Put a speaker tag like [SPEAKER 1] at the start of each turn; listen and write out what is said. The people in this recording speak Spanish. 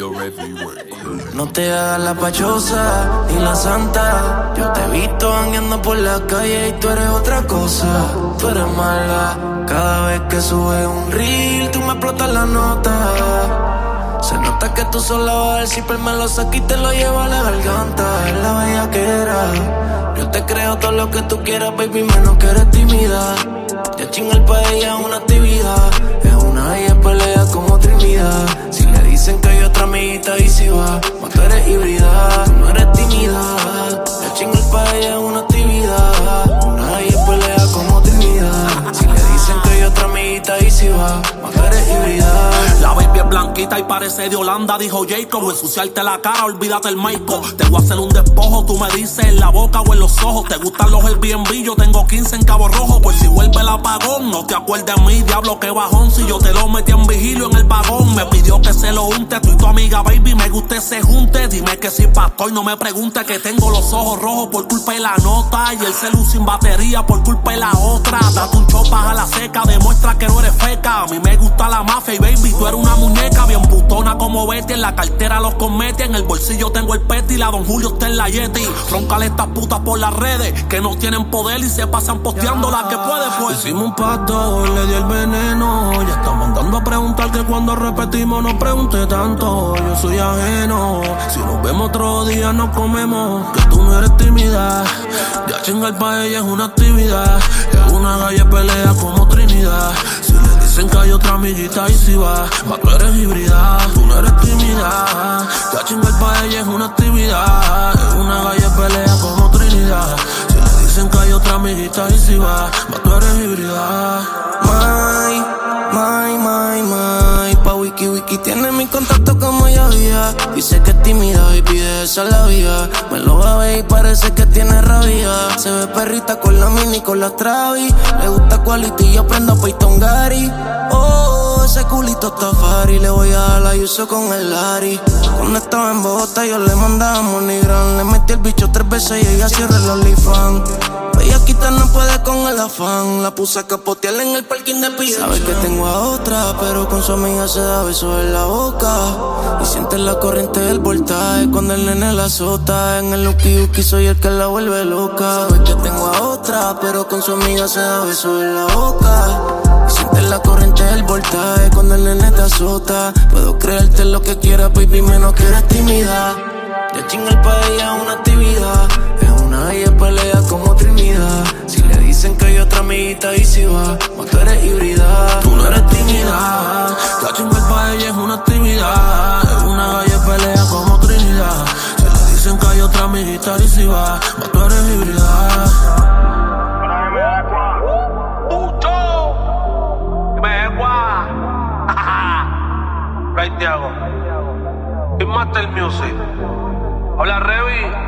[SPEAKER 1] No te hagas la pachosa ni la santa. Yo te he visto jangueando por la calle y tú eres otra cosa. Tú eres mala. Cada vez que subes un reel, tú me explotas la nota. Se nota que tú sola vas al zipper, me lo saqué y te lo llevo a la garganta. Es la bellaquera. Yo te creo todo lo que tú quieras, baby, menos que eres tímida. Ya chingar pa' ella es una actividad. Es una ella pelea como Trinidad. Si le dicen que hay otra amiguita y si va, más tú eres híbrida. Tú no eres tímida. Ya chingar pa' ella es una actividad. Una ella pelea como Trinidad. Si le dicen que hay otra amiguita y si va, más tú eres híbrida.
[SPEAKER 2] La baby es blanquita y parece de Holanda, dijo Jacob. Ensuciarte la cara, olvídate el Michael. Te voy a hacer un despojo, tú me dices en la boca o en los ojos. Te gustan los Airbnb, yo tengo 15 en Cabo Rojo. Por si vuelve el apagón, no te acuerdes de mí, diablo, que bajón. Si yo te lo metí en vigilio en el vagón. Me pidió que se lo unte, tú y tu amiga baby, me gusta ese junte. Dime que si pastor, no me pregunte que tengo los ojos rojos por culpa de la nota. Y el celu sin batería por culpa de la otra. Date un chopas a la seca, demuestra que no eres feca. A mí me gusta la mafia y baby, tú eres una muñeca bien putona como Betty. En la cartera los comete, en el bolsillo tengo el peti. La Don Julio está en la Yeti. Róncale estas putas por las redes que no tienen poder y se pasan posteando la que puede, pues.
[SPEAKER 1] Hicimos un pacto, le di el veneno. Ya está mandando a preguntar que cuando repetimos no pregunte tanto. Yo soy ajeno. Si nos vemos otro día nos comemos. Que tú no eres tímida. Ya chingar pa' ella es una actividad. Es una galla pelea como Trinidad. Si le dicen que hay otra amiguita y si va, tú eres híbrida. Tú no eres tímida. Ya chingar pa' ella es una actividad. Es una galla pelea como Trinidad. Si le dicen que hay otra amiguita y si va, tú eres híbrida. Pa' wiki tiene mi contacto como ella había. Dice que es tímida y pide esa la vía. Me lo va a ver y parece que tiene rabia. Se ve perrita con la mini, con la Travis. Le gusta quality y yo prendo Python Gary. Oh, ese culito está fari. Le voy a dar la uso con el Lari. Cuando estaba en Bogotá yo le mandaba MoneyGram. Le metí el bicho 3 veces y ella cierra el OnlyFans. Bellaquita no puede con el afán. La puse a capotear en el parking de Pizza. Sabe que tengo a otra, pero con su amiga se da besos en la boca. Y siente la corriente del voltaje cuando el nene la azota. En el uki soy el que la vuelve loca. Sabe que tengo a otra, pero con su amiga se da besos en la boca. Y siente la corriente del voltaje cuando el nene te azota. Puedo creerte lo que quieras, baby, menos que eres tímida. Ya chingar pa' ella es una actividad. Es una ella pelea como Trinidad. Si le dicen que hay otra amiguita y si va, tú eres híbrida. Tú no eres tímida. Ya chingar pa' ella es una actividad. Es una galla pelea como Trinidad. Si le dicen que hay otra amiguita y si va, tú eres híbrida.
[SPEAKER 2] Right, Tiago. Big Master Music. Hola, Revi.